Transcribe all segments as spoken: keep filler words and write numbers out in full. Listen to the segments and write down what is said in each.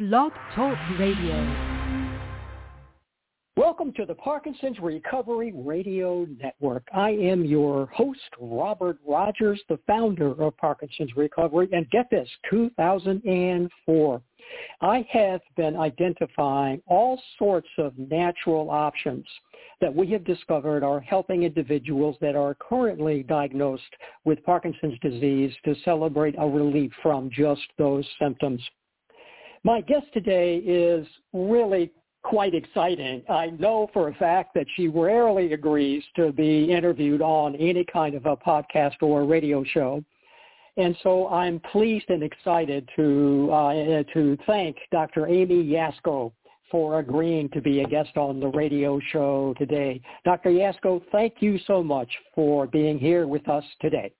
Blog Talk Radio. Welcome to the Parkinson's Recovery Radio Network. I am your host, Robert Rogers, the founder of Parkinson's Recovery. And get this, two thousand four. I have been identifying all sorts of natural options that we have discovered are helping individuals that are currently diagnosed with Parkinson's disease to celebrate a relief from just those symptoms. My guest today is really quite exciting. I know for a fact that she rarely agrees to be interviewed on any kind of a podcast or a radio show. And so I'm pleased and excited to uh, to thank Doctor Amy Yasko for agreeing to be a guest on the radio show today. Doctor Yasko, thank you so much for being here with us today.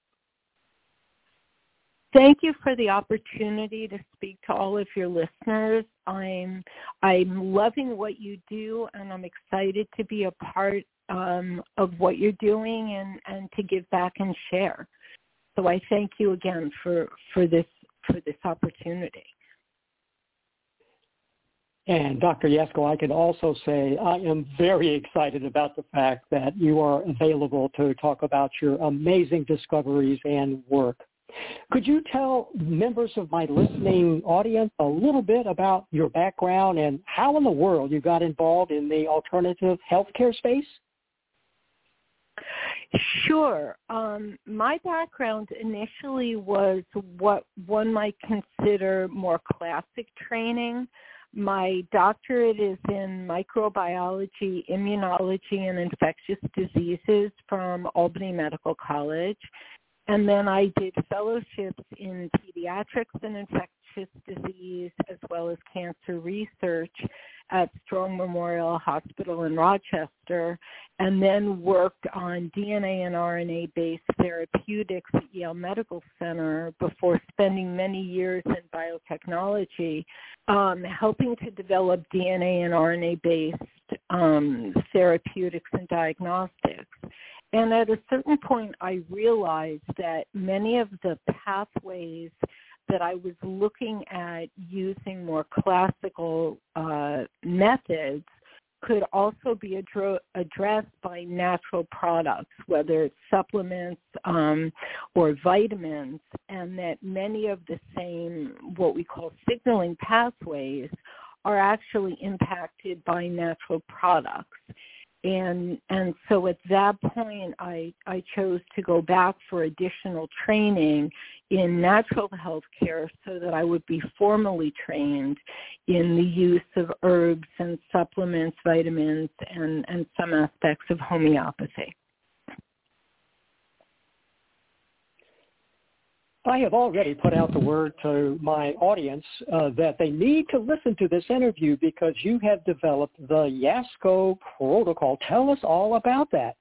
Thank you for the opportunity to speak to all of your listeners. I'm I'm loving what you do, and I'm excited to be a part um, of what you're doing and, and to give back and share. So I thank you again for, for this for this opportunity. And Doctor Yasko, I can also say I am very excited about the fact that you are available to talk about your amazing discoveries and work. Could you tell members of my listening audience a little bit about your background and how in the world you got involved in the alternative healthcare space? Sure. Um, my background initially was what one might consider more classic training. My doctorate is in microbiology, immunology, and infectious diseases from Albany Medical College. And then I did fellowships in pediatrics and infectious disease as well as cancer research at Strong Memorial Hospital in Rochester, and then worked on D N A and R N A-based therapeutics at Yale Medical Center before spending many years in biotechnology, um, helping to develop D N A and R N A-based um, therapeutics and diagnostics. And at a certain point, I realized that many of the pathways that I was looking at using more classical uh, methods could also be adro- addressed by natural products, whether it's supplements um, or vitamins, and that many of the same, what we call signaling pathways, are actually impacted by natural products. And and so at that point, I, I chose to go back for additional training in natural health care so that I would be formally trained in the use of herbs and supplements, vitamins, and, and some aspects of homeopathy. I have already put out the word to my audience uh, that they need to listen to this interview because you have developed the Yasko protocol. Tell us all about that.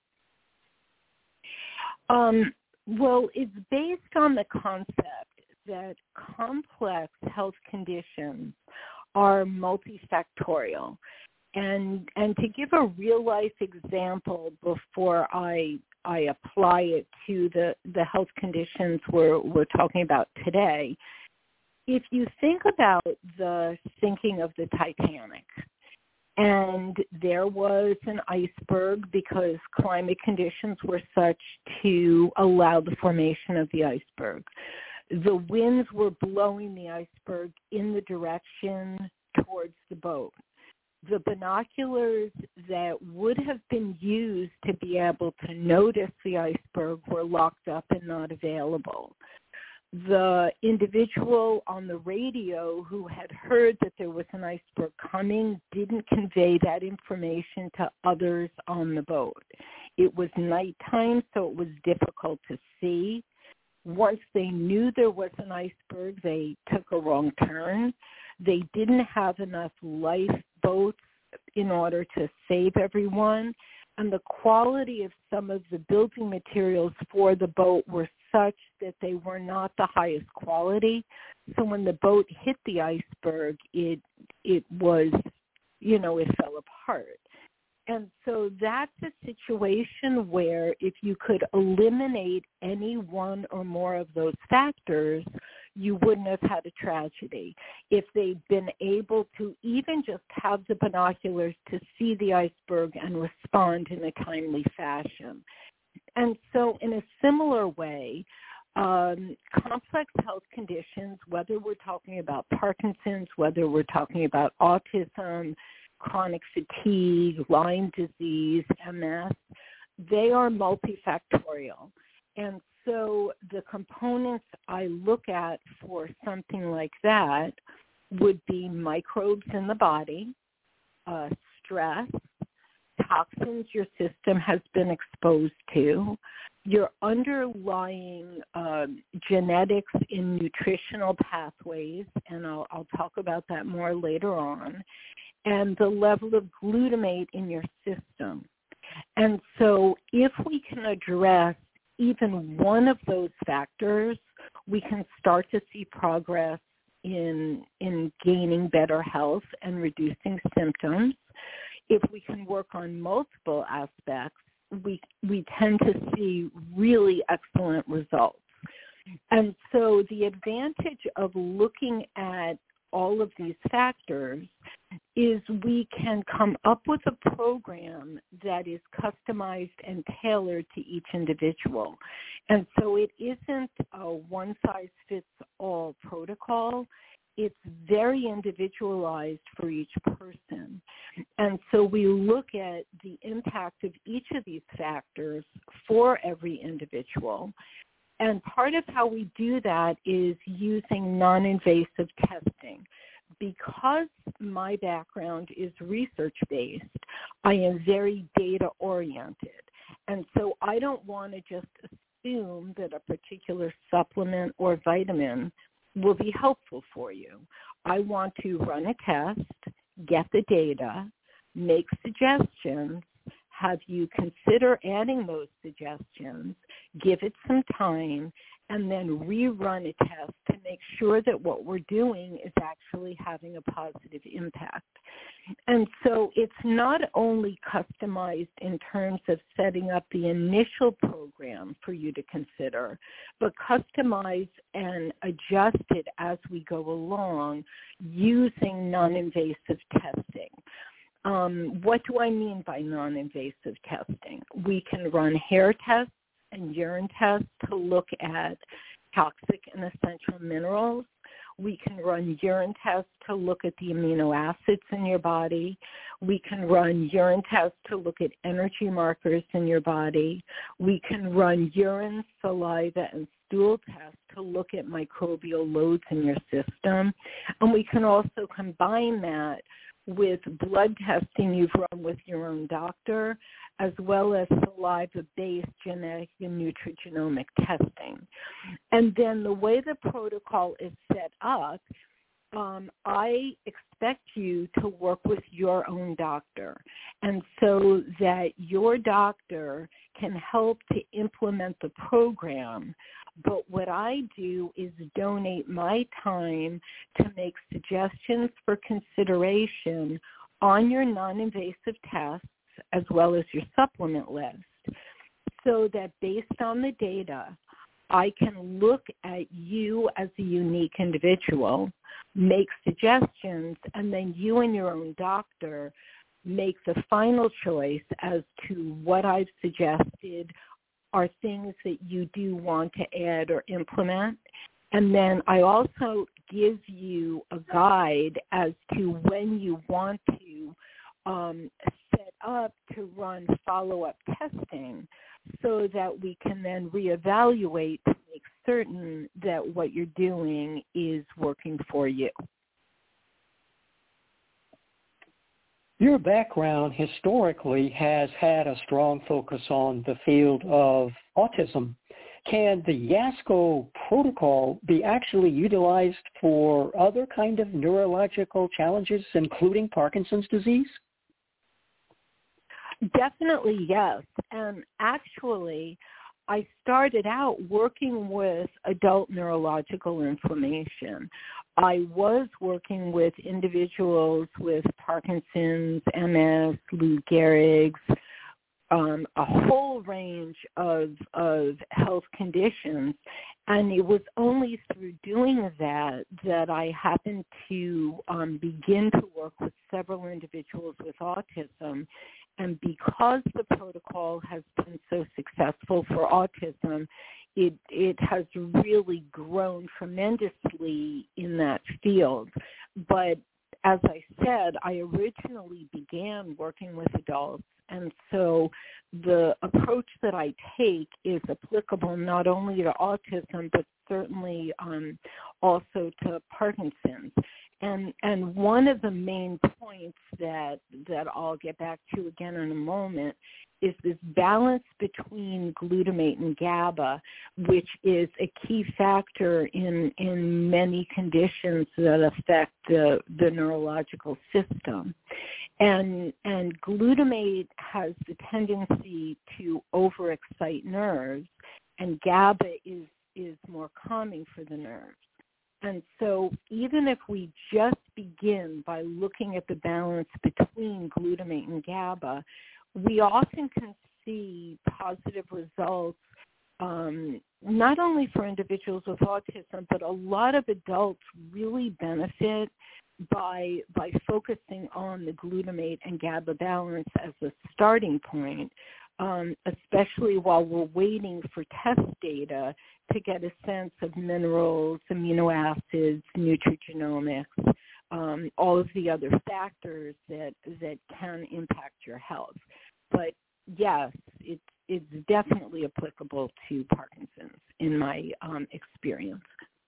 Um, well, it's based on the concept that complex health conditions are multifactorial. And and to give a real-life example before I I apply it to the, the health conditions we're, we're talking about today, if you think about the sinking of the Titanic, and there was an iceberg because climate conditions were such to allow the formation of the iceberg. The winds were blowing the iceberg in the direction towards the boat. The binoculars that would have been used to be able to notice the iceberg were locked up and not available. The individual on the radio who had heard that there was an iceberg coming didn't convey that information to others on the boat. It was nighttime, so it was difficult to see. Once they knew there was an iceberg, they took a wrong turn. They didn't have enough lifeboats in order to save everyone, and the quality of some of the building materials for the boat were such that they were not the highest quality. So when the boat hit the iceberg, it it was, you know, it fell apart. And so that's a situation where if you could eliminate any one or more of those factors, you wouldn't have had a tragedy. If they'd been able to even just have the binoculars to see the iceberg and respond in a timely fashion. And so in a similar way, um, complex health conditions, whether we're talking about Parkinson's, whether we're talking about autism, chronic fatigue, Lyme disease, M S, they are multifactorial. And so the components I look at for something like that would be microbes in the body, uh, stress, toxins your system has been exposed to, your underlying um, genetics in nutritional pathways, and I'll, I'll talk about that more later on, and the level of glutamate in your system. And so if we can address even one of those factors, we can start to see progress in in gaining better health and reducing symptoms. If we can work on multiple aspects, we we tend to see really excellent results. And so the advantage of looking at all of these factors is we can come up with a program that is customized and tailored to each individual. And so it isn't a one-size-fits-all protocol. It's very individualized for each person. And so we look at the impact of each of these factors for every individual. And part of how we do that is using non-invasive testing. Because my background is research-based, I am very data-oriented. And so I don't want to just assume that a particular supplement or vitamin will be helpful for you. I want to run a test, get the data, make suggestions, have you consider adding those suggestions, give it some time, and then rerun a test to make sure that what we're doing is actually having a positive impact. And so it's not only customized in terms of setting up the initial program for you to consider, but customized and adjusted as we go along using non-invasive testing. Um, what do I mean by non-invasive testing? We can run hair tests and urine tests to look at toxic and essential minerals. We can run urine tests to look at the amino acids in your body. We can run urine tests to look at energy markers in your body. We can run urine, saliva, and stool tests to look at microbial loads in your system. And we can also combine that with blood testing you've run with your own doctor, as well as saliva-based genetic and nutrigenomic testing. And then the way the protocol is set up, um, I expect you to work with your own doctor, and so that your doctor can help to implement the program. But what I do is donate my time to make suggestions for consideration on your non-invasive tests as well as your supplement list, so that based on the data, I can look at you as a unique individual, make suggestions, and then you and your own doctor make the final choice as to what I've suggested are things that you do want to add or implement. And then I also give you a guide as to when you want to um, set up to run follow-up testing so that we can then reevaluate to make certain that what you're doing is working for you. Your background historically has had a strong focus on the field of autism. Can the YASCO protocol be actually utilized for other kind of neurological challenges, including Parkinson's disease? Definitely, yes. And actually, I started out working with adult neurological inflammation. I was working with individuals with Parkinson's, M S, Lou Gehrig's, um, a whole range of, of health conditions. And it was only through doing that that I happened to um, begin to work with several individuals with autism. And because the protocol has been so successful for autism, it it has really grown tremendously in that field. But as I said, I originally began working with adults, and so the approach that I take is applicable not only to autism, but certainly um, also to Parkinson's. And and one of the main points that that I'll get back to again in a moment is this balance between glutamate and GABA, which is a key factor in in many conditions that affect the, the neurological system. And and glutamate has the tendency to overexcite nerves, and GABA is is more calming for the nerves. And so even if we just begin by looking at the balance between glutamate and GABA, we often can see positive results, um, not only for individuals with autism, but a lot of adults really benefit by by focusing on the glutamate and GABA balance as a starting point, um, especially while we're waiting for test data to get a sense of minerals, amino acids, nutrigenomics, um, all of the other factors that that can impact your health. But yes, it's it's definitely applicable to Parkinson's in my um, experience.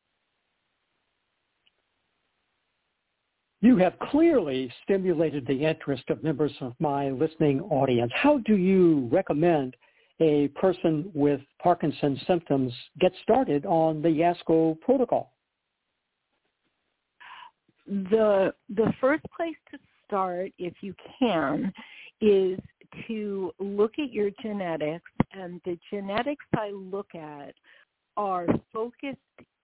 You have clearly stimulated the interest of members of my listening audience. How do you recommend a person with Parkinson's symptoms get started on the YASCO protocol? The the first place to start, if you can, is to look at your genetics, and the genetics I look at are focused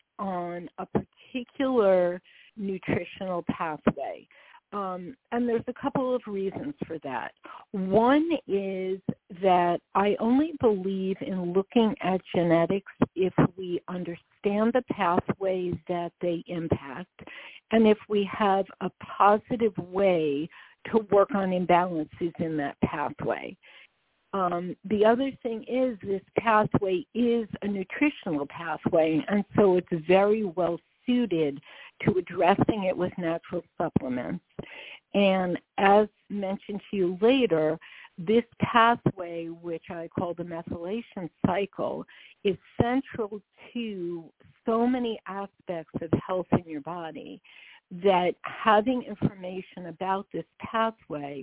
on a particular nutritional pathway. Um, and there's a couple of reasons for that. One is that I only believe in looking at genetics if we understand the pathways that they impact, and if we have a positive way to work on imbalances in that pathway. Um, the other thing is this pathway is a nutritional pathway, and so it's very well suited to addressing it with natural supplements. And as mentioned to you later, this pathway, which I call the methylation cycle, is central to so many aspects of health in your body that having information about this pathway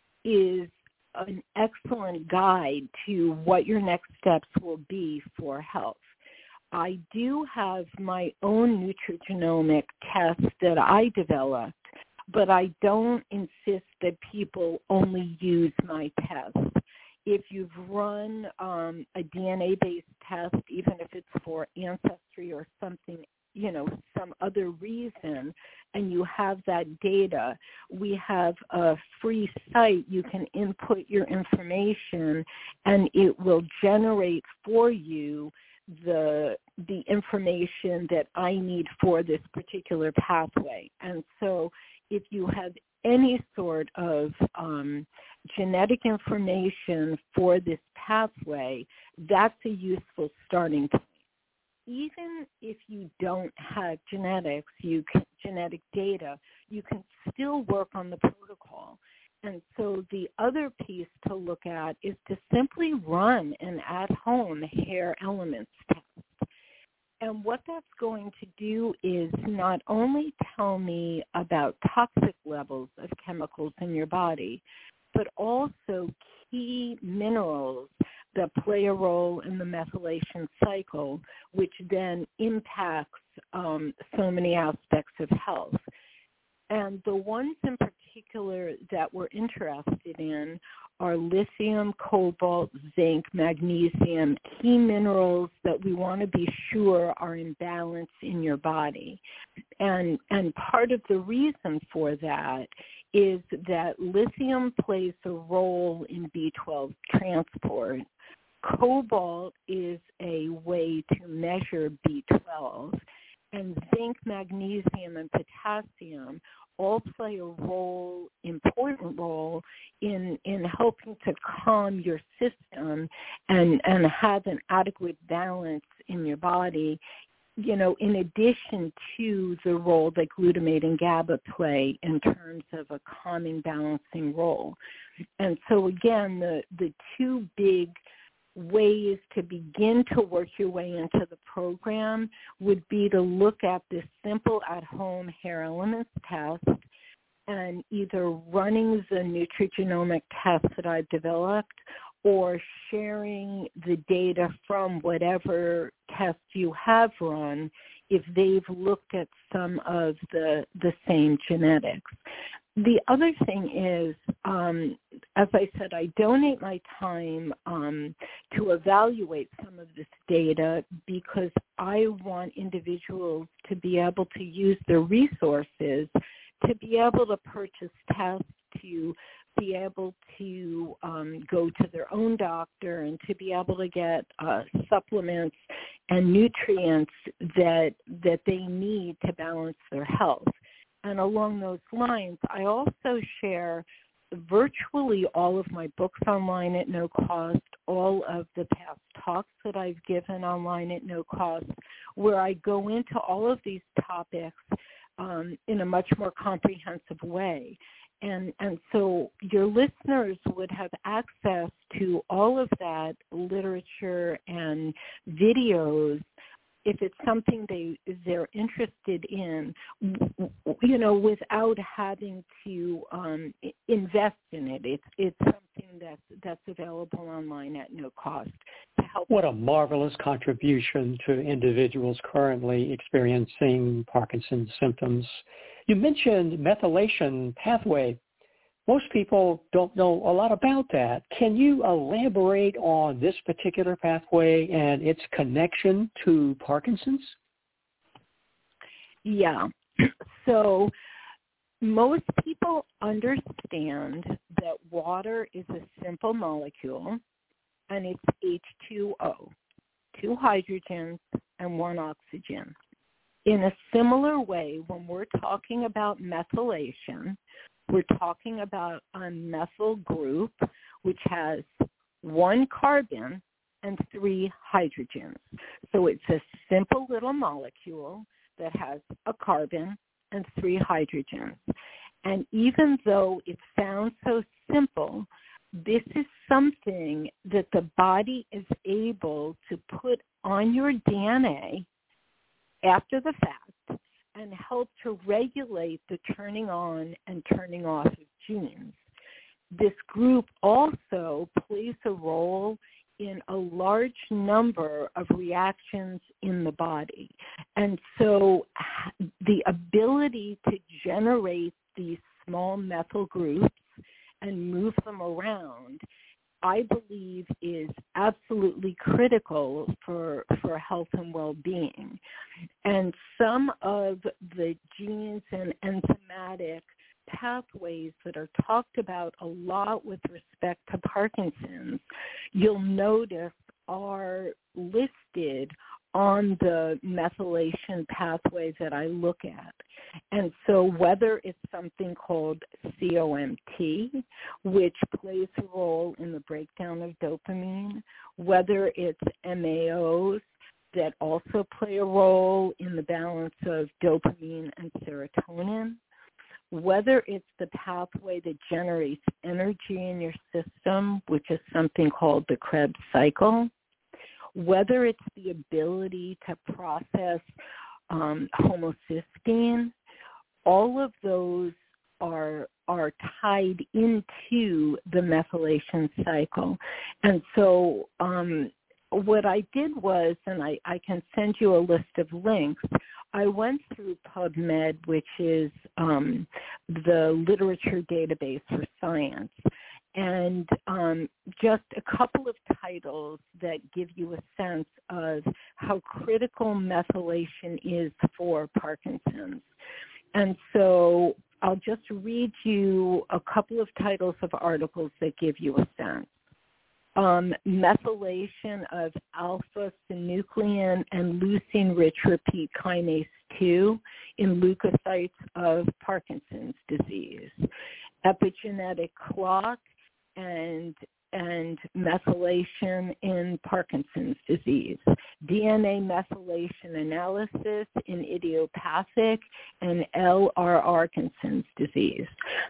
is an excellent guide to what your next steps will be for health. I do have my own nutrigenomic test that I developed, but I don't insist that people only use my test. If you've run um, a D N A-based test, even if it's for ancestry or something, you know, some other reason, and you have that data, we have a free site. You can input your information, and it will generate for you the the information that I need for this particular pathway. And so if you have any sort of um, genetic information for this pathway, that's a useful starting point. Even if you don't have genetics, you can, genetic data, you can still work on the protocol. And so the other piece to look at is to simply run an at-home hair elements test. And what that's going to do is not only tell me about toxic levels of chemicals in your body, but also key minerals that play a role in the methylation cycle, which then impacts um, so many aspects of health. And the ones in particular that we're interested in are lithium, cobalt, zinc, magnesium, key minerals that we want to be sure are in balance in your body. And, and part of the reason for that is that lithium plays a role in B twelve transport. cobalt is a way to measure B twelve, and zinc, magnesium, and potassium all play a role, important role, in in helping to calm your system and, and have an adequate balance in your body, you know, in addition to the role that glutamate and GABA play in terms of a calming, balancing role. And so, again, the, the two big ways to begin to work your way into the program would be to look at this simple at-home hair elements test and either running the nutrigenomic test that I've developed or sharing the data from whatever test you have run if they've looked at some of the, the same genetics. The other thing is, um, as I said, I donate my time um, to evaluate some of this data because I want individuals to be able to use their resources to be able to purchase tests, to be able to um, go to their own doctor, and to be able to get uh, supplements and nutrients that that they need to balance their health. And along those lines, I also share virtually all of my books online at no cost, all of the past talks that I've given online at no cost, where I go into all of these topics um, in a much more comprehensive way. And and so your listeners would have access to all of that literature and videos if it's something they, they're interested in, you know, without having to um, invest in it. It's it's something that's, that's available online at no cost to help. What a marvelous contribution to individuals currently experiencing Parkinson's symptoms. You mentioned methylation pathway. Most people don't know a lot about that. Can you elaborate on this particular pathway and its connection to Parkinson's? Yeah. So most people understand that water is a simple molecule, and it's H two O, two hydrogens and one oxygen. In a similar way, when we're talking about methylation, we're talking about a methyl group which has one carbon and three hydrogens. So it's a simple little molecule that has a carbon and three hydrogens. And even though it sounds so simple, this is something that the body is able to put on your D N A after the fact and help to regulate the turning on and turning off of genes. This group also plays a role in a large number of reactions in the body. And so the ability to generate these small methyl groups and move them around, I believe, is absolutely critical for for health and well-being. And some of the genes and enzymatic pathways that are talked about a lot with respect to Parkinson's, you'll notice are listed on the methylation pathway that I look at. And so whether it's something called C O M T, which plays a role in the breakdown of dopamine, whether it's M A Os that also play a role in the balance of dopamine and serotonin, whether it's the pathway that generates energy in your system, which is something called the Krebs cycle, whether it's the ability to process um, homocysteine, all of those are are tied into the methylation cycle. And so um, what I did was, and I, I can send you a list of links, I went through PubMed, which is um, the literature database for science, and um, just a couple of titles that give you a sense of how critical methylation is for Parkinson's. And so I'll just read you a couple of titles of articles that give you a sense. um, methylation of alpha-synuclein and leucine-rich repeat kinase two in leukocytes of Parkinson's disease, epigenetic clock, and and methylation in Parkinson's disease, D N A methylation analysis in idiopathic and L R Parkinson's disease,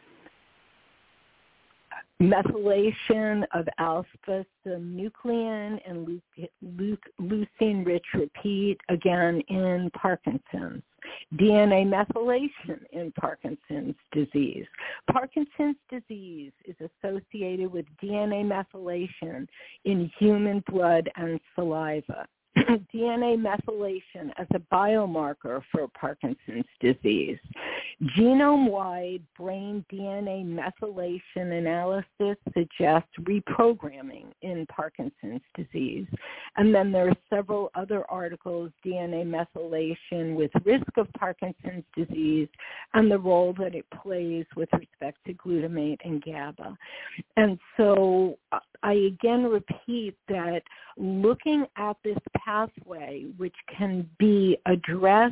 methylation of alpha-synuclein and leucine-rich repeat, again, in Parkinson's, D N A methylation in Parkinson's disease. Parkinson's disease is associated with D N A methylation in human blood and saliva. D N A methylation as a biomarker for Parkinson's disease. Genome-wide brain D N A methylation analysis suggests reprogramming in Parkinson's disease. And then there are several other articles, D N A methylation with risk of Parkinson's disease and the role that it plays with respect to glutamate and GABA. And so I again repeat that looking at this pathway, which can be addressed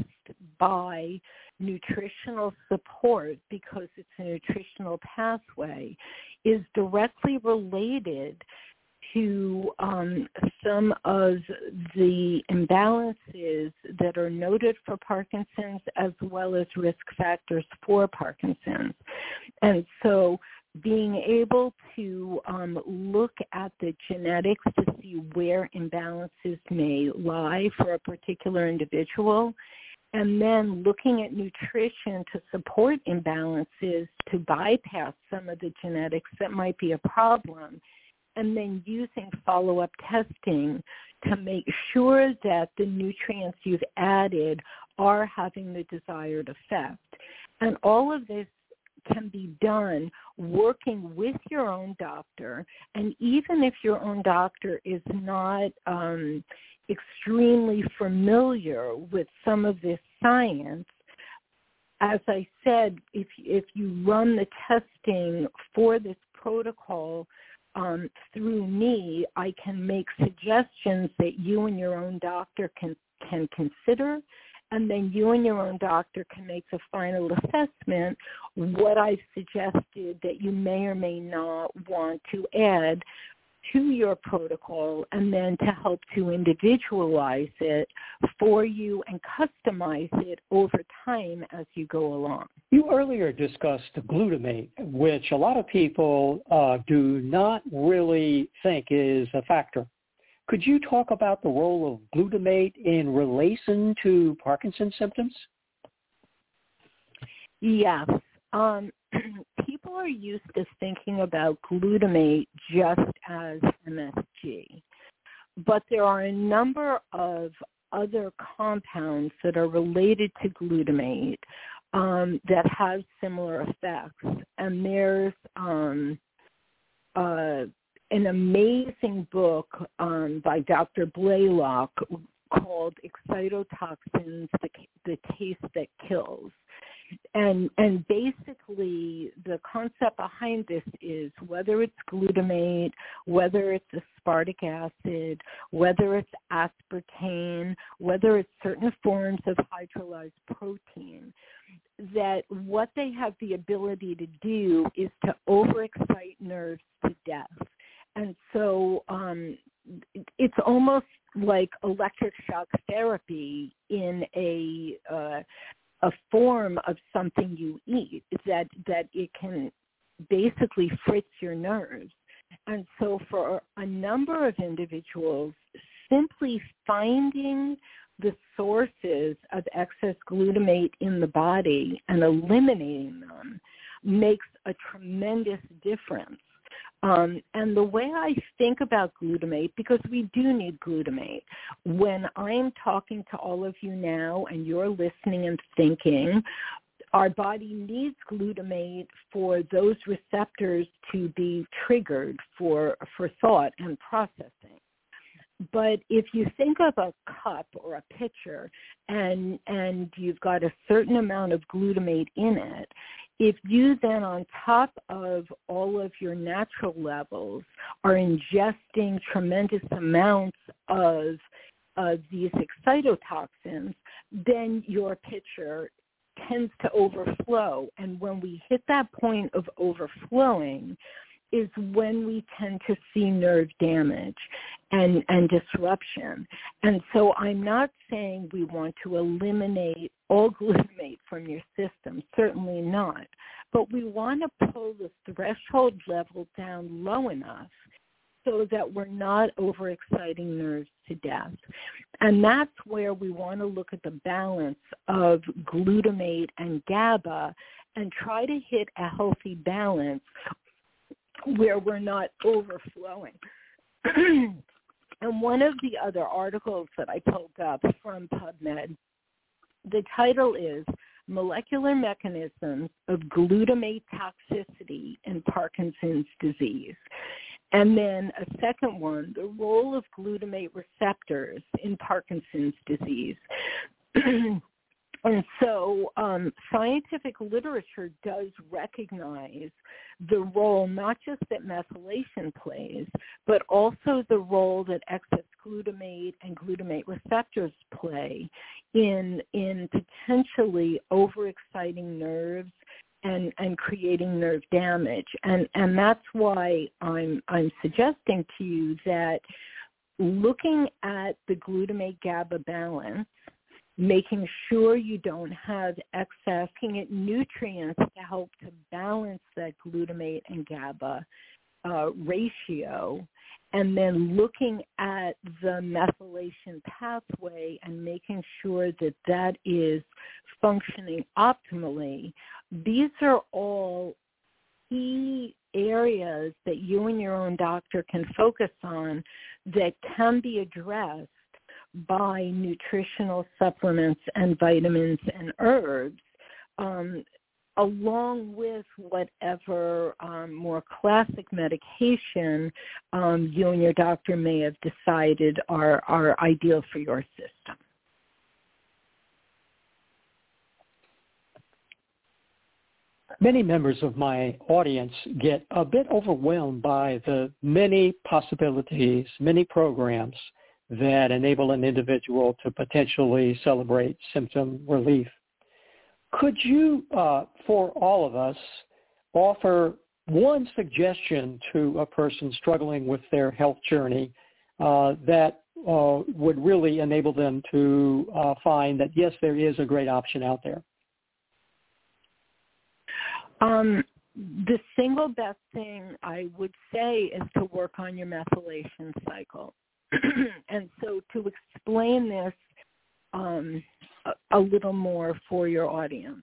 by nutritional support because it's a nutritional pathway, is directly related to um, some of the imbalances that are noted for Parkinson's as well as risk factors for Parkinson's. And so being able to um, look at the genetics to see where imbalances may lie for a particular individual, and then looking at nutrition to support imbalances to bypass some of the genetics that might be a problem, and then using follow-up testing to make sure that the nutrients you've added are having the desired effect. And all of this can be done working with your own doctor, and even if your own doctor is not um, extremely familiar with some of this science, as I said, if if you run the testing for this protocol um, through me, I can make suggestions that you and your own doctor can can consider, and then you and your own doctor can make the final assessment, what I've suggested that you may or may not want to add to your protocol, and then to help to individualize it for you and customize it over time as you go along. You earlier discussed glutamate, which a lot of people uh, do not really think is a factor. Could you talk about the role of glutamate in relation to Parkinson's symptoms? Yes. Um, people are used to thinking about glutamate just as M S G, but there are a number of other compounds that are related to glutamate um, that have similar effects. And there's um, uh, an amazing book um, by Doctor Blaylock called Excitotoxins, the, the Taste That Kills. And and basically the concept behind this is whether it's glutamate, whether it's aspartic acid, whether it's aspartame, whether it's certain forms of hydrolyzed protein, that what they have the ability to do is to overexcite nerves to death. And so um, it's almost like electric shock therapy in a uh, a form of something you eat, that that it can basically fritz your nerves. And so for a number of individuals, simply finding the sources of excess glutamate in the body and eliminating them makes a tremendous difference. Um, and the way I think about glutamate, because we do need glutamate, when I'm talking to all of you now and you're listening and thinking, our body needs glutamate for those receptors to be triggered for, for thought and processing. But if you think of a cup or a pitcher and and you've got a certain amount of glutamate in it, If you then, on top of all of your natural levels, are ingesting tremendous amounts of, of these excitotoxins, then your pitcher tends to overflow. And when we hit that point of overflowing is when we tend to see nerve damage and, and disruption. And so I'm not saying we want to eliminate all glutamate from your system, certainly not. But we want to pull the threshold level down low enough so that we're not overexciting nerves to death. And that's where we want to look at the balance of glutamate and GABA and try to hit a healthy balance where we're not overflowing. And one of the other articles that I pulled up from PubMed, the title is Molecular Mechanisms of Glutamate Toxicity in Parkinson's Disease. And then a second one, the role of glutamate receptors in Parkinson's disease. And so um, scientific literature does recognize the role not just that methylation plays, but also the role that excess glutamate and glutamate receptors play in in potentially overexciting nerves and, and creating nerve damage. And and that's why I'm I'm suggesting to you that looking at the glutamate GABA balance, making sure you don't have excess, looking at nutrients to help to balance that glutamate and GABA uh, ratio, and then looking at the methylation pathway and making sure that that is functioning optimally. These are all key areas that you and your own doctor can focus on that can be addressed by nutritional supplements and vitamins and herbs, um, along with whatever um, more classic medication um, you and your doctor may have decided are, are ideal for your system. Many members of my audience get a bit overwhelmed by the many possibilities, many programs that enable an individual to potentially celebrate symptom relief. Could you, uh, for all of us, offer one suggestion to a person struggling with their health journey uh, that uh, would really enable them to uh, find that, yes, there is a great option out there? Um, the single best thing I would say is to work on your methylation cycle. And so to explain this um, a, a little more for your audience,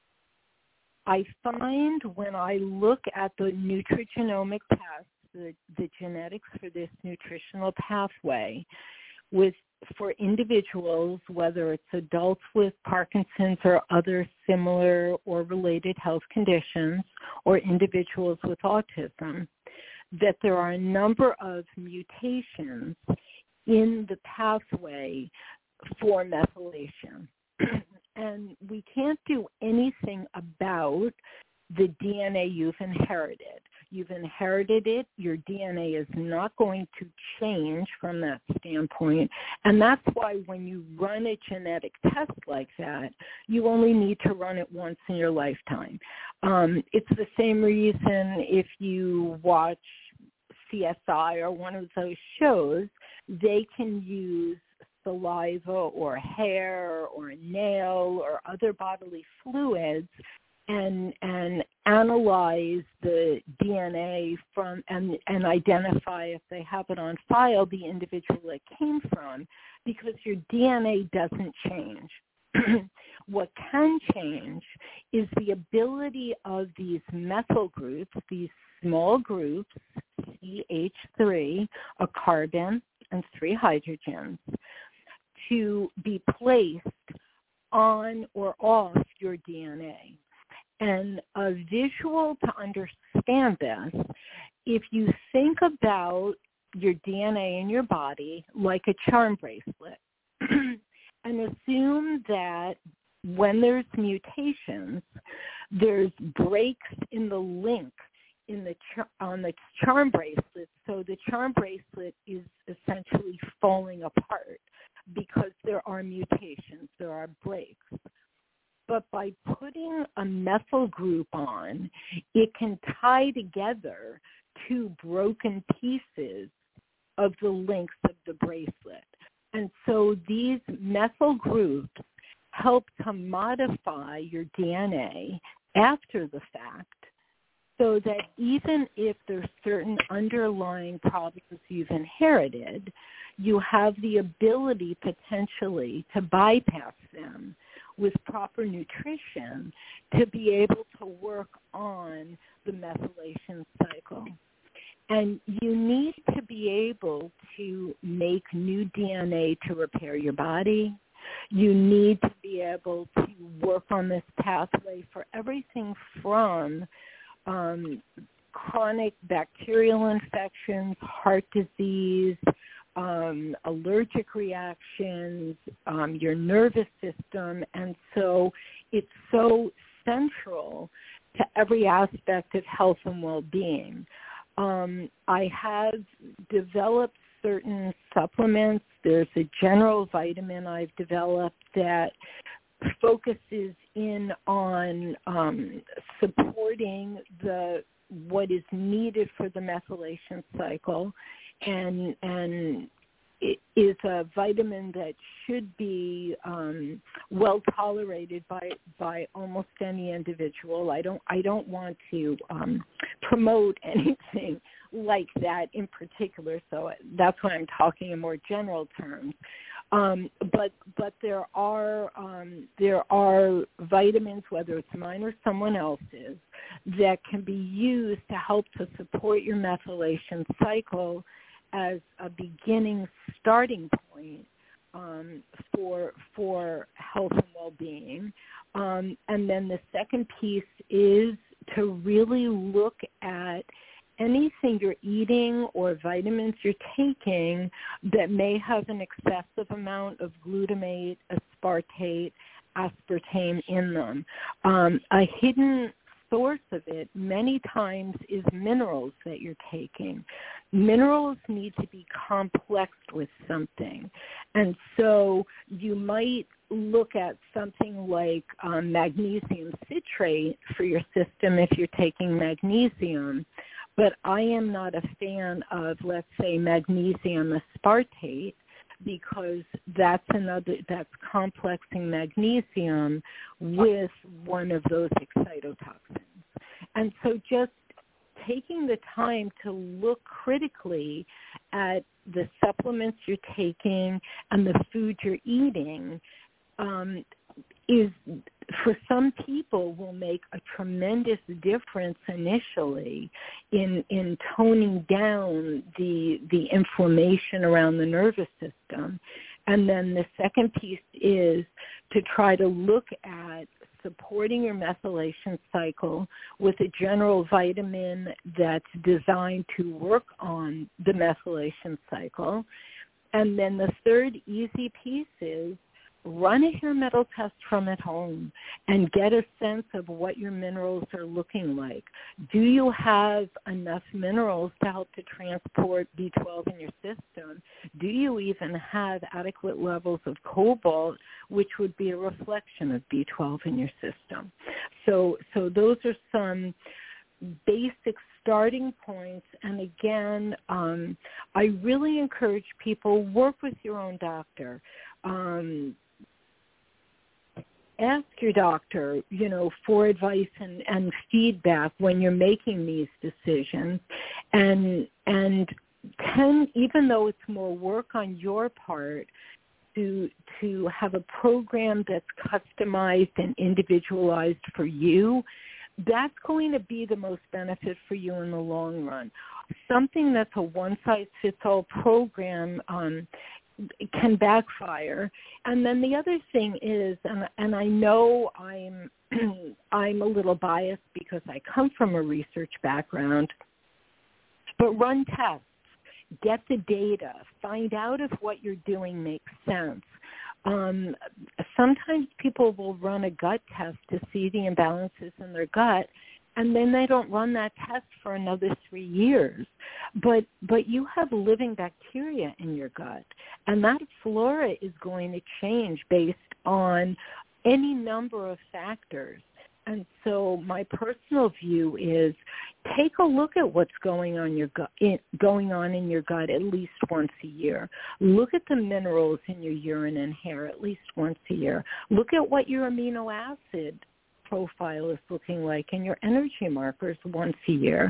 I find when I look at the nutrigenomic test, the, the genetics for this nutritional pathway, with for individuals, whether it's adults with Parkinson's or other similar or related health conditions, or individuals with autism, that there are a number of mutations in the pathway for methylation. And we can't do anything about the D N A you've inherited. You've inherited it. Your D N A is not going to change from that standpoint. And that's why when you run a genetic test like that, you only need to run it once in your lifetime. Um, it's the same reason if you watch C S I or one of those shows, they can use saliva or hair or a nail or other bodily fluids and and analyze the D N A from and, and identify if they have it on file the individual it came from, because your D N A doesn't change. What can change is the ability of these methyl groups, these small groups, C H three, a carbon and three hydrogens, to be placed on or off your D N A. And a visual to understand this, if you think about your D N A in your body like a charm bracelet, and assume that when there's mutations, There's breaks in the link in the char- on the charm bracelet, so the charm bracelet is essentially falling apart because there are mutations, there are breaks. But by putting a methyl group on, it can tie together two broken pieces of the links of the bracelet. And so these methyl groups help to modify your D N A after the fact, so that even if there's certain underlying problems you've inherited, you have the ability potentially to bypass them with proper nutrition to be able to work on the methylation cycle. And you need to be able to make new D N A to repair your body. You need to be able to work on this pathway for everything from um, chronic bacterial infections, heart disease, um, allergic reactions, um, your nervous system. And so it's so central to every aspect of health and well-being. Um, I have developed certain supplements. There's a general vitamin I've developed that focuses in on um, supporting the what is needed for the methylation cycle, and and it is a vitamin that should be um, well tolerated by by almost any individual. I don't I don't want to um, promote anything like that in particular, so that's why I'm talking in more general terms. Um, but but there are um, there are vitamins, whether it's mine or someone else's, that can be used to help to support your methylation cycle as a beginning starting point um, for for health and well-being. Um, and then the second piece is to really look at anything you're eating or vitamins you're taking that may have an excessive amount of glutamate, aspartate, aspartame in them. Um, a hidden source of it many times is minerals that you're taking. Minerals need to be complexed with something. And so you might look at something like um, magnesium citrate for your system if you're taking magnesium. But I am not a fan of, let's say, magnesium aspartate, because that's another, that's complexing magnesium with one of those excitotoxins. And so just taking the time to look critically at the supplements you're taking and the food you're eating um, is, for some people, will make a tremendous difference initially in in toning down the the inflammation around the nervous system. And then the second piece is to try to look at supporting your methylation cycle with a general vitamin that's designed to work on the methylation cycle. And then the third easy piece is run a hair metal test from at home and get a sense of what your minerals are looking like. Do you have enough minerals to help to transport B twelve in your system? Do you even have adequate levels of cobalt, which would be a reflection of B twelve in your system? So, so those are some basic starting points. And again, um, I really encourage people, work with your own doctor. Um, Ask your doctor, you know, for advice and, and feedback when you're making these decisions. And and can, even though it's more work on your part, to to have a program that's customized and individualized for you, that's going to be the most benefit for you in the long run. Something that's a one-size-fits-all program um, can backfire. And then the other thing is, and, and I know I'm I'm a little biased because I come from a research background, but run tests, get the data, find out if what you're doing makes sense. Um, sometimes people will run a gut test to see the imbalances in their gut, and then they don't run that test for another three years. But but you have living bacteria in your gut, and that flora is going to change based on any number of factors. And so my personal view is take a look at what's going on your gut, in, going on in your gut at least once a year. Look at the minerals in your urine and hair at least once a year. Look at what your amino acid profile is looking like and your energy markers once a year.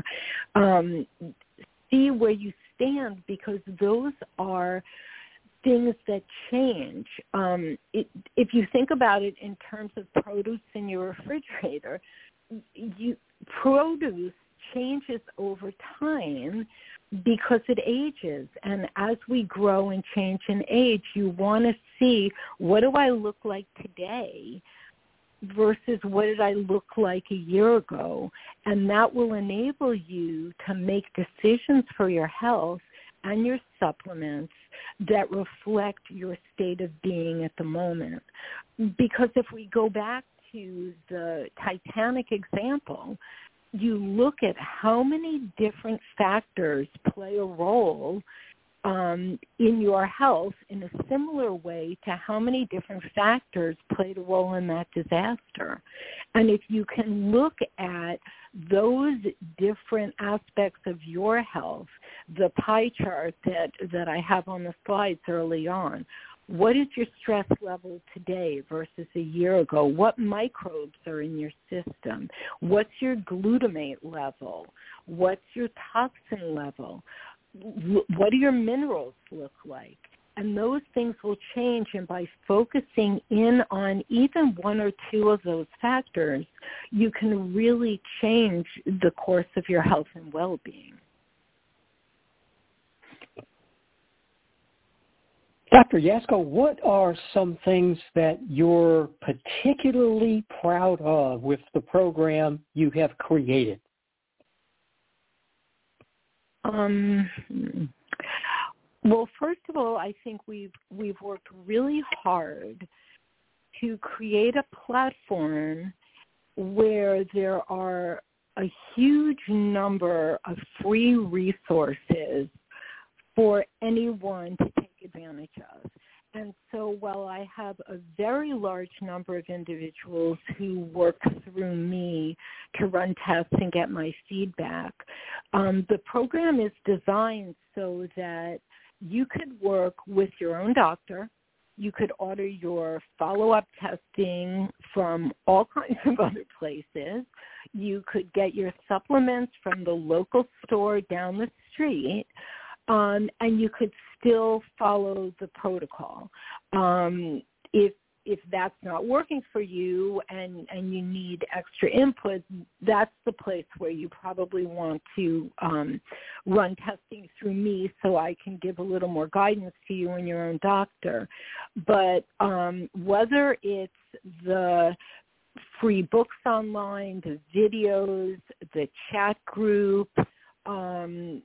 Um, see where you stand, because those are things that change. Um, it, if you think about it in terms of produce in your refrigerator, you, produce changes over time because it ages. And as we grow and change in age, you want to see, what do I look like today versus what did I look like a year ago? And that will enable you to make decisions for your health and your supplements that reflect your state of being at the moment. Because if we go back to the Titanic example, you look at how many different factors play a role um, in your health in a similar way to how many different factors played a role in that disaster. And if you can look at those different aspects of your health, the pie chart that, that I have on the slides early on, what is your stress level today versus a year ago? What microbes are in your system? What's your glutamate level? What's your toxin level? What do your minerals look like? And those things will change, and by focusing in on even one or two of those factors, you can really change the course of your health and well-being. Doctor Yasko, what are some things that you're particularly proud of with the program you have created? Um, well, first of all, I think we've we've worked really hard to create a platform where there are a huge number of free resources for anyone to take advantage of. And so while I have a very large number of individuals who work through me to run tests and get my feedback, um, the program is designed so that you could work with your own doctor. You could order your follow-up testing from all kinds of other places. You could get your supplements from the local store down the street. Um, and you could still follow the protocol. Um, if if that's not working for you and, and you need extra input, that's the place where you probably want to um, run testing through me so I can give a little more guidance to you and your own doctor. But um, whether it's the free books online, the videos, the chat group, um,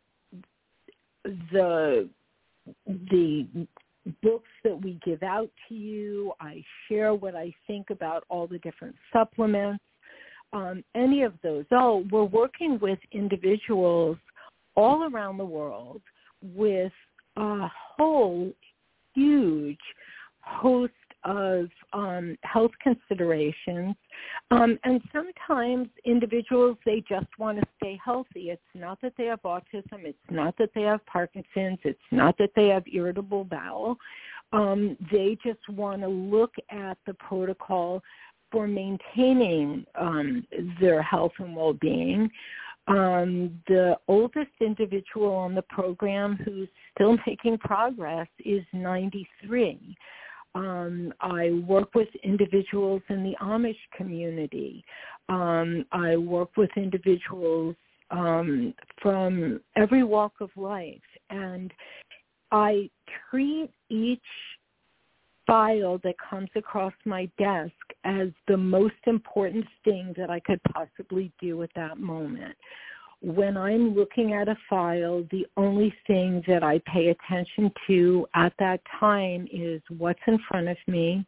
the the books that we give out to you, I share what I think about all the different supplements, um, any of those. Oh, we're working with individuals all around the world with a whole huge host of um, health considerations. Um, and sometimes individuals, they just want to stay healthy. It's not that they have autism. It's not that they have Parkinson's. It's not that they have irritable bowel. Um, they just want to look at the protocol for maintaining um, their health and well-being. Um, the oldest individual on the program who's still making progress is ninety-three. Um, I work with individuals in the Amish community. Um, I work with individuals um, from every walk of life, and I treat each file that comes across my desk as the most important thing that I could possibly do at that moment. when I'm looking at a file, the only thing that I pay attention to at that time is what's in front of me,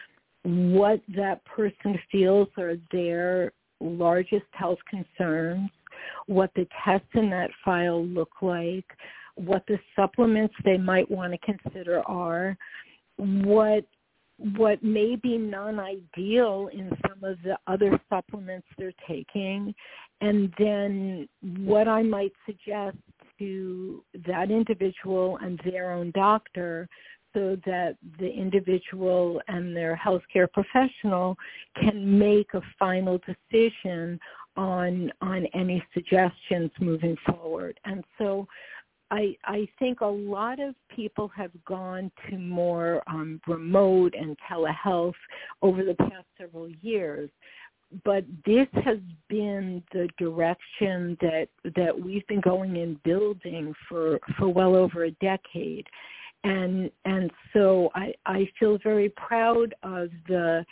what that person feels are their largest health concerns, what the tests in that file look like, what the supplements they might want to consider are, what what may be non-ideal in some of the other supplements they're taking, and then what I might suggest to that individual and their own doctor so that the individual and their healthcare professional can make a final decision on on any suggestions moving forward. And so I, I think a lot of people have gone to more um, remote and telehealth over the past several years, but this has been the direction that that we've been going and building for, for well over a decade. And and so I, I feel very proud of the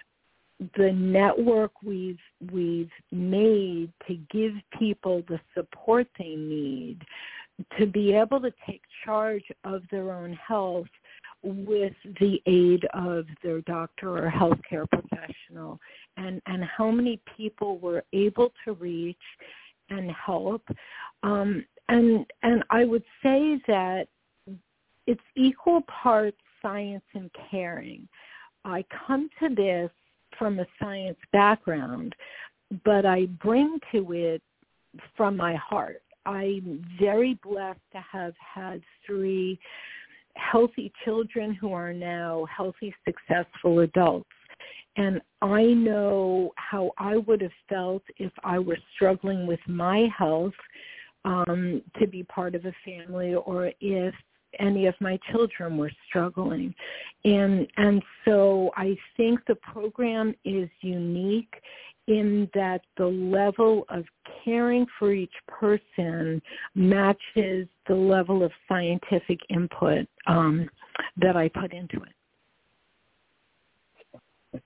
the network we've we've made to give people the support they need to be able to take charge of their own health with the aid of their doctor or healthcare professional, and, and how many people we're able to reach and help. Um, and and I would say that it's equal parts science and caring. I come to this from a science background, but I bring to it from my heart. I'm very blessed to have had three healthy children who are now healthy, successful adults. And I know how I would have felt if I were struggling with my health um, to be part of a family, or if any of my children were struggling. And and so I think the program is unique in that the level of caring for each person matches the level of scientific input um, that I put into it.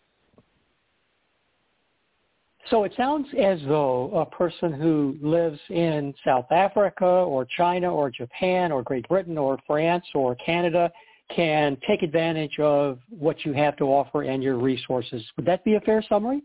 So it sounds as though a person who lives in South Africa or China or Japan or Great Britain or France or Canada can take advantage of what you have to offer and your resources. Would that be a fair summary?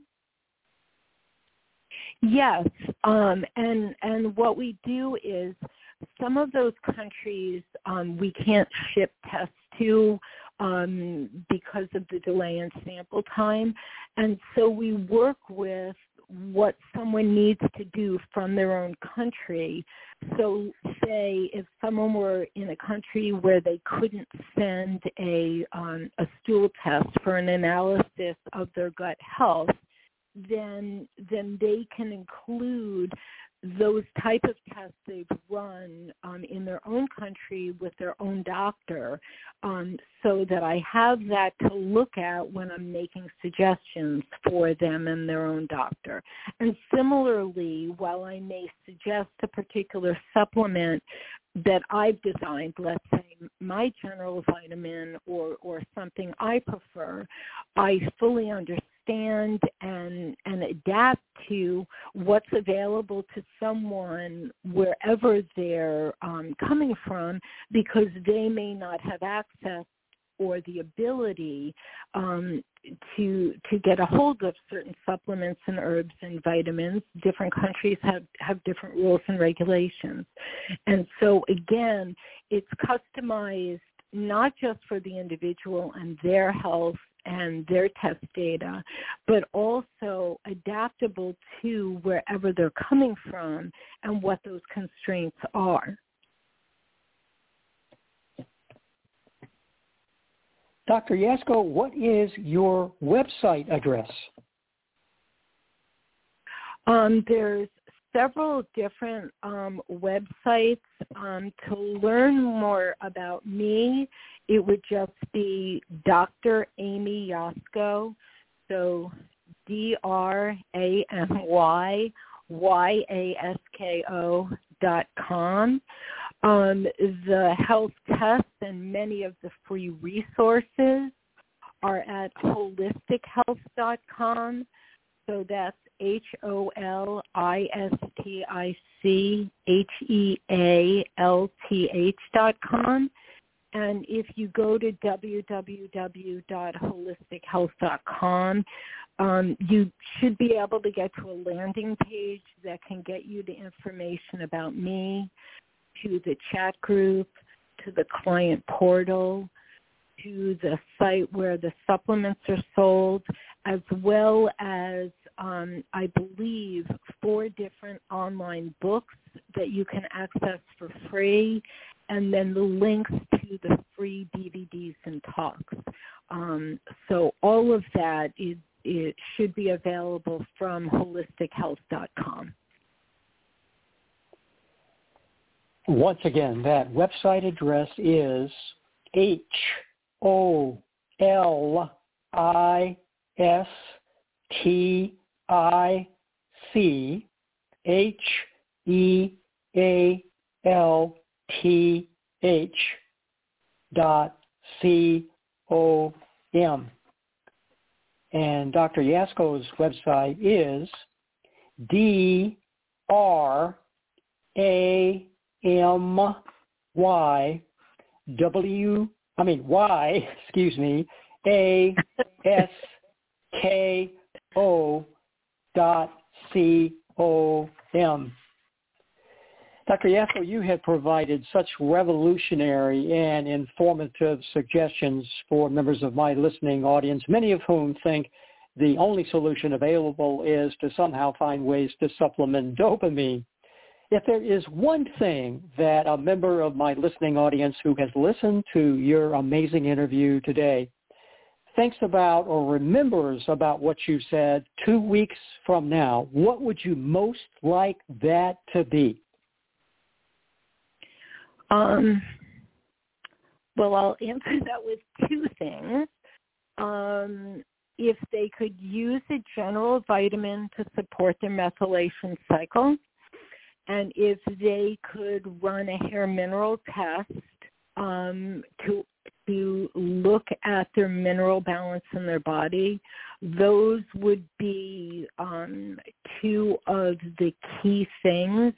Yes, um, and and what we do is some of those countries um, we can't ship tests to um, because of the delay in sample time, and so we work with what someone needs to do from their own country. So say if someone were in a country where they couldn't send a um, a stool test for an analysis of their gut health, then then they can include those type of tests they've run um, in their own country with their own doctor, um, so that I have that to look at when I'm making suggestions for them and their own doctor. And similarly, while I may suggest a particular supplement that I've designed, let's say my general vitamin or, or something I prefer, I fully understand and and adapt to what's available to someone wherever they're um, coming from, because they may not have access or the ability um, to to get a hold of certain supplements and herbs and vitamins. Different countries have, have different rules and regulations. And so, again, it's customized not just for the individual and their health and their test data, but also adaptable to wherever they're coming from and what those constraints are. Doctor Yasko, what is your website address? Um, there's several different um, websites. Um, to learn more about me, it would just be Doctor Amy Yasko, so D R A M Y Y A S K O dot com. Um, the health tests and many of the free resources are at holistic health dot com. So that's H O L I S T I C H E A L T H dot com. And if you go to w w w dot holistic health dot com, um, you should be able to get to a landing page that can get you the information about me, to the chat group, to the client portal, to the site where the supplements are sold, as well as, um, I believe, four different online books that you can access for free, and then the links to the free D V Ds and talks. Um, so all of that is, it should be available from holistic health dot com. Once again, that website address is H O L I S T I C H E A L T H dot C O M. And Doctor Yasko's website is D R A M Y W, I mean Y, excuse me, A S K O dot C O M. Doctor Yasko, you have provided such revolutionary and informative suggestions for members of my listening audience, many of whom think the only solution available is to somehow find ways to supplement dopamine. If there is one thing that a member of my listening audience who has listened to your amazing interview today thinks about or remembers about what you said two weeks from now, what would you most like that to be? Um, well, I'll answer that with two things. Um, if they could use a general vitamin to support their methylation cycle, and if they could run a hair mineral test um, to to look at their mineral balance in their body, those would be um, two of the key things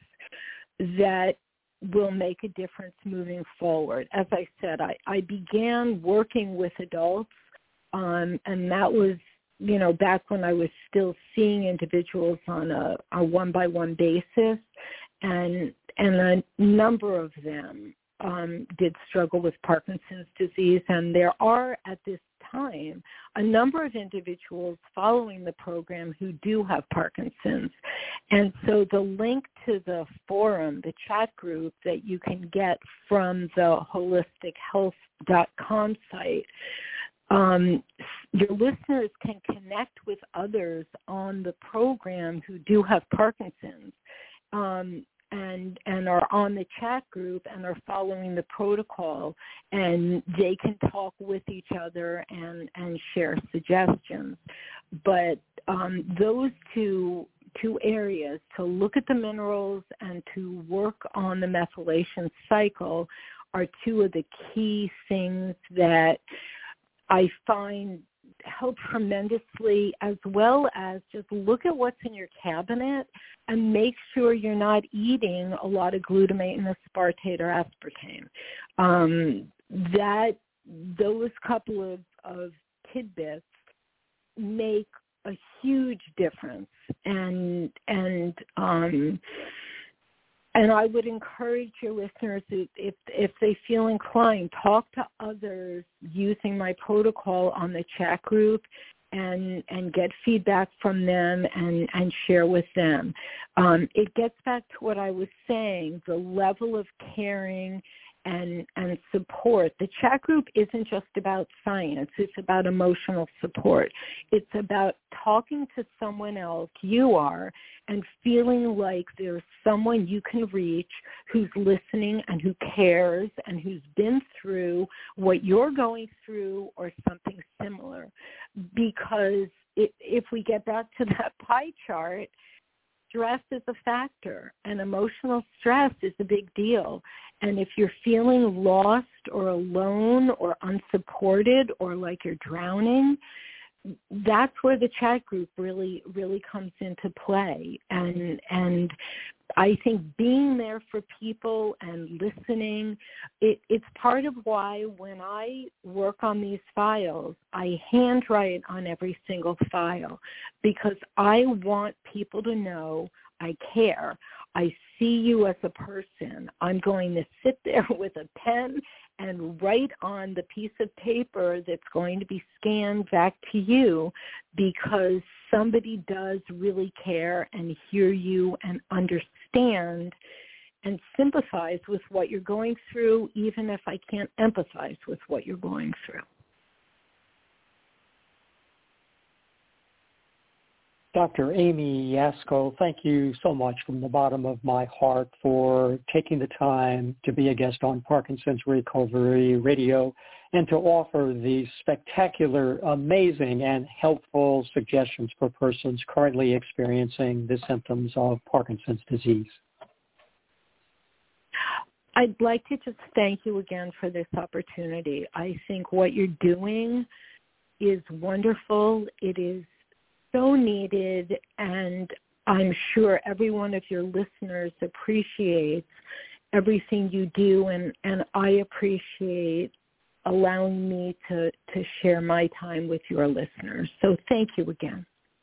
that will make a difference moving forward. As I said, I, I began working with adults, um, and that was, you know, back when I was still seeing individuals on a, a one-by-one basis, and and a number of them um, did struggle with Parkinson's disease, and there are, at this time, a number of individuals following the program who do have Parkinson's. And so the link to the forum, the chat group that you can get from the holistic health dot com site, um, your listeners can connect with others on the program who do have Parkinson's. Um, and and are on the chat group and are following the protocol, and they can talk with each other and, and share suggestions. But um, those two two areas, to look at the minerals and to work on the methylation cycle, are two of the key things that I find help tremendously, as well as just look at what's in your cabinet and make sure you're not eating a lot of glutamate and aspartate or aspartame. Um, that those couple of, of tidbits make a huge difference, and and um, and I would encourage your listeners, if if they feel inclined, talk to others using my protocol on the chat group, and and get feedback from them and, and share with them. Um, it gets back to what I was saying, the level of caring and and support. The chat group isn't just about science. It's about emotional support. It's about talking to someone else, you are, and feeling like there's someone you can reach who's listening and who cares and who's been through what you're going through or something similar. Because it, if we get back to that pie chart, stress is a factor, and emotional stress is a big deal. And if you're feeling lost or alone or unsupported or like you're drowning, that's where the chat group really, really comes into play. And, and I think being there for people and listening, it, it's part of why when I work on these files, I handwrite on every single file, because I want people to know I care. I see you as a person. I'm going to sit there with a pen and write on the piece of paper that's going to be scanned back to you, because somebody does really care and hear you and understand and sympathize with what you're going through, even if I can't empathize with what you're going through. Doctor Amy Yasko, thank you so much from the bottom of my heart for taking the time to be a guest on Parkinson's Recovery Radio and to offer these spectacular, amazing, and helpful suggestions for persons currently experiencing the symptoms of Parkinson's disease. I'd like to just thank you again for this opportunity. I think what you're doing is wonderful. It is so needed, and I'm sure every one of your listeners appreciates everything you do, and, and I appreciate allowing me to, to share my time with your listeners. So thank you again.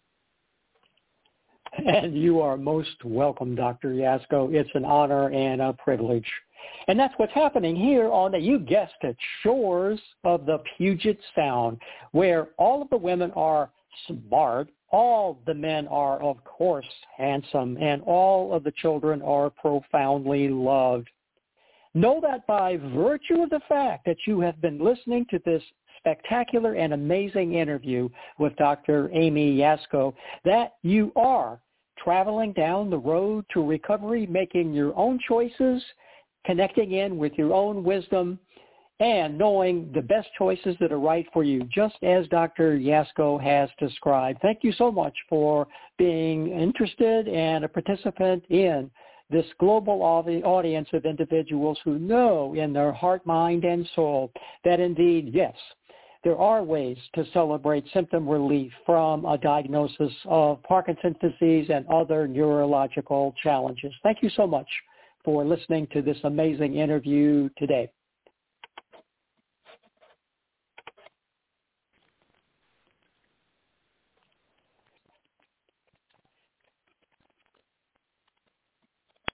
And you are most welcome, Doctor Yasko. It's an honor and a privilege. And that's what's happening here on the, you guessed it, shores of the Puget Sound, where all of the women are smart, all the men are, of course, handsome, and all of the children are profoundly loved. Know that by virtue of the fact that you have been listening to this spectacular and amazing interview with Doctor Amy Yasko, that you are traveling down the road to recovery, making your own choices, connecting in with your own wisdom, and knowing the best choices that are right for you, just as Doctor Yasko has described. Thank you so much for being interested and a participant in this global audience of individuals who know in their heart, mind, and soul that indeed, yes, there are ways to celebrate symptom relief from a diagnosis of Parkinson's disease and other neurological challenges. Thank you so much for listening to this amazing interview today.